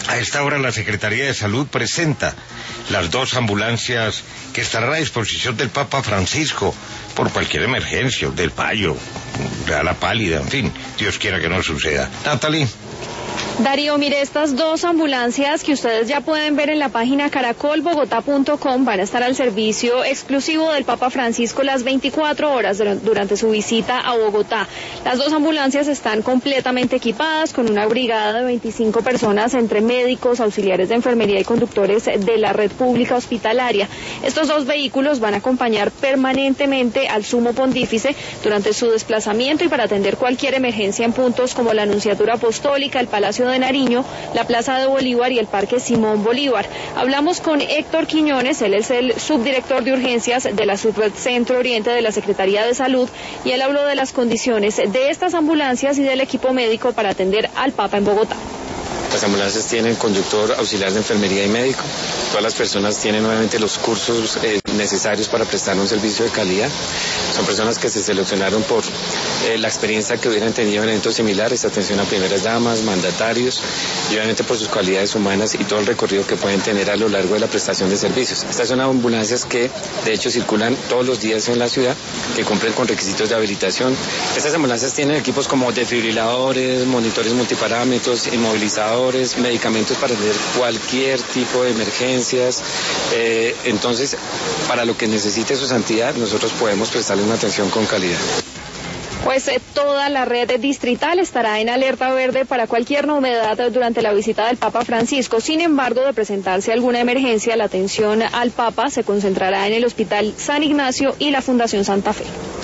A esta hora la Secretaría de Salud presenta las 2 ambulancias que estarán a disposición del Papa Francisco por cualquier emergencia, del payo, de la pálida, en fin, Dios quiera que no suceda. Natalie. Darío, mire, estas 2 ambulancias que ustedes ya pueden ver en la página caracolbogotá.com van a estar al servicio exclusivo del Papa Francisco las 24 horas durante su visita a Bogotá. Las 2 ambulancias están completamente equipadas con una brigada de 25 personas entre médicos, auxiliares de enfermería y conductores de la red pública hospitalaria. Estos 2 vehículos van a acompañar permanentemente al Sumo Pontífice durante su desplazamiento y para atender cualquier emergencia en puntos como la Nunciatura Apostólica, el Palacio de Nariño, la Plaza de Bolívar y el Parque Simón Bolívar. Hablamos con Héctor Quiñones, él es el subdirector de urgencias de la Subred Centro Oriente de la Secretaría de Salud, y él habló de las condiciones de estas ambulancias y del equipo médico para atender al Papa en Bogotá. Las ambulancias tienen conductor, auxiliar de enfermería y médico. Todas las personas tienen obviamente los cursos necesarios para prestar un servicio de calidad. Son personas que se seleccionaron por la experiencia que hubieran tenido en eventos similares, atención a primeras damas, mandatarios, y obviamente por sus cualidades humanas y todo el recorrido que pueden tener a lo largo de la prestación de servicios. Estas son ambulancias que de hecho circulan todos los días en la ciudad, que cumplen con requisitos de habilitación. Estas ambulancias tienen equipos como desfibriladores, monitores multiparámetros, inmovilizadores, medicamentos para atender cualquier tipo de emergencias. Entonces, para lo que necesite su santidad, nosotros podemos prestarle una atención con calidad. Pues toda la red distrital estará en alerta verde para cualquier novedad durante la visita del Papa Francisco. Sin embargo, de presentarse alguna emergencia, la atención al Papa se concentrará en el Hospital San Ignacio y la Fundación Santa Fe.